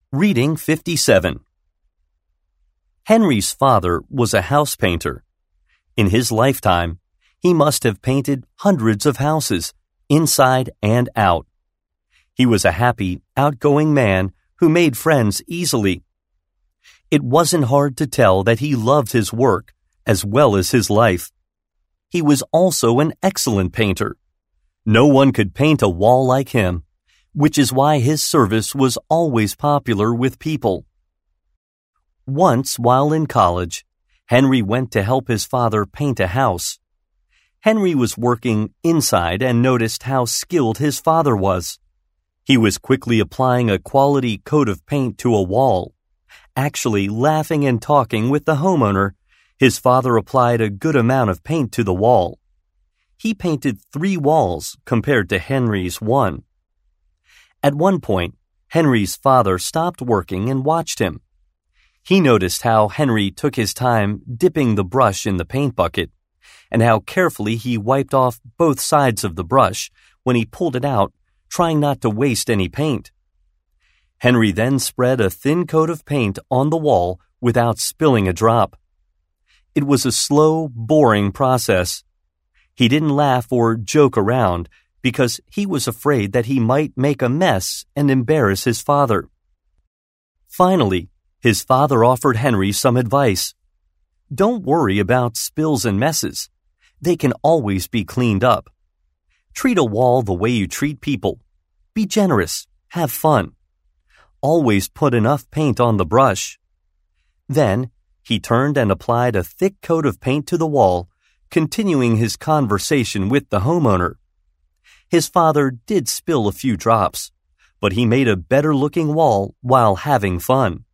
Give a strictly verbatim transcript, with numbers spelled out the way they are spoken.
Reading fifty-seven. Henry's father was a house painter. In his lifetime, he must have painted hundreds of houses, inside and out. He was a happy, outgoing man who made friends easily. It wasn't hard to tell that he loved his work as well as his life. He was also an excellent painter. No one could paint a wall like him, which is why his service was always popular with people. Once, while in college, Henry went to help his father paint a house. Henry was working inside and noticed how skilled his father was. He was quickly applying a quality coat of paint to a wall. Actually, laughing and talking with the homeowner, his father applied a good amount of paint to the wall. He painted three walls compared to Henry's one. At one point, Henry's father stopped working and watched him. He noticed how Henry took his time dipping the brush in the paint bucket, and how carefully he wiped off both sides of the brush when he pulled it out, trying not to waste any paint. Henry then spread a thin coat of paint on the wall without spilling a drop. It was a slow, boring process. He didn't laugh or joke around, because he was afraid that he might make a mess and embarrass his father. Finally, his father offered Henry some advice. Don't worry about spills and messes. They can always be cleaned up. Treat a wall the way you treat people. Be generous. Have fun. Always put enough paint on the brush. Then, he turned and applied a thick coat of paint to the wall, continuing his conversation with the homeowner. His father did spill a few drops, but he made a better-looking wall while having fun.